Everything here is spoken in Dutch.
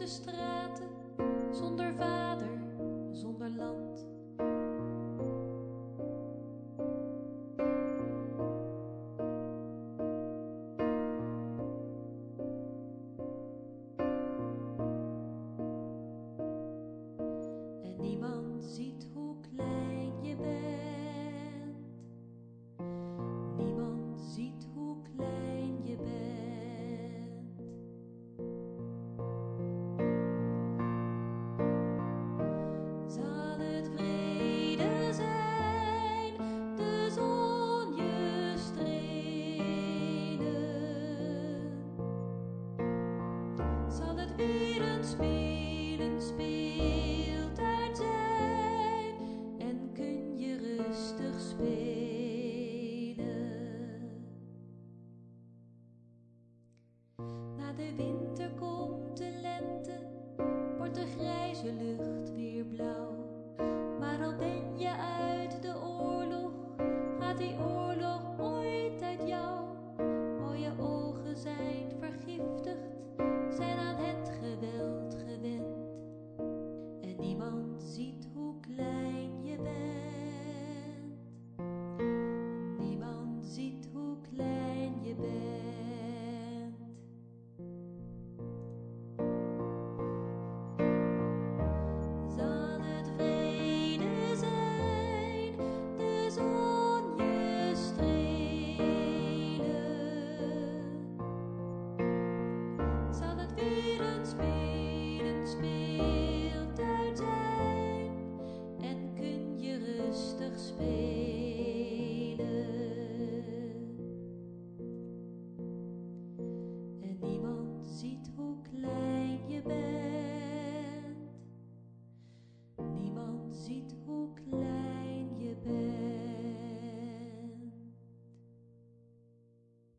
de straten, zonder vader, zonder land. En niemand ziet hoe klein je bent. Niemand ziet hoe klein je bent. Zal het vrede zijn, de zon je strelen? Zal het weer een speeltuin zijn en kun je rustig spelen? Na de winter komt de lente, wordt de grijze lucht